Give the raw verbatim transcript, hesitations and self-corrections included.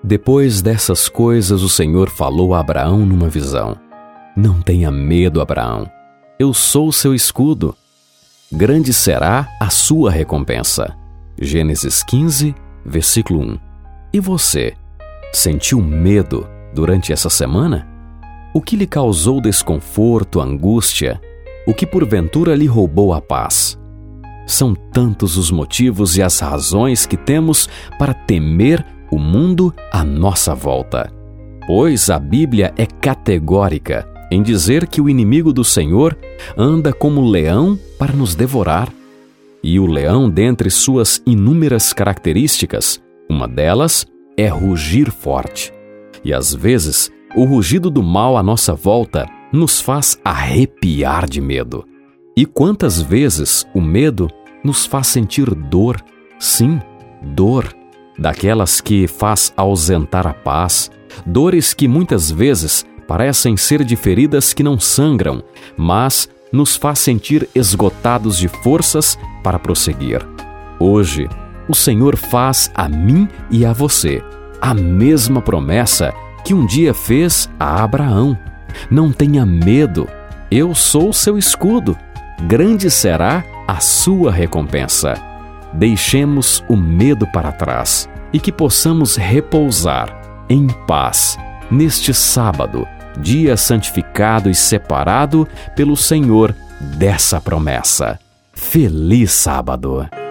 Depois dessas coisas, o Senhor falou a Abraão numa visão: Não tenha medo, Abraão. Eu sou seu escudo. Grande será a sua recompensa. Gênesis quinze, versículo um. E você, sentiu medo durante essa semana? O que lhe causou desconforto, angústia? O que porventura lhe roubou a paz? São tantos os motivos e as razões que temos para temer o mundo à nossa volta. Pois a Bíblia é categórica em dizer que o inimigo do Senhor anda como leão para nos devorar. E o leão, dentre suas inúmeras características, uma delas é rugir forte. E às vezes, o rugido do mal à nossa volta nos faz arrepiar de medo. E quantas vezes o medo nos faz sentir dor, sim, dor, daquelas que faz ausentar a paz, dores que muitas vezes parecem ser de feridas que não sangram, mas nos faz sentir esgotados de forças para prosseguir. Hoje, o Senhor faz a mim e a você a mesma promessa que um dia fez a Abraão. Não tenha medo, eu sou seu escudo. Grande será a sua recompensa. Deixemos o medo para trás e que possamos repousar em paz neste sábado, dia santificado e separado pelo Senhor dessa promessa. Feliz sábado!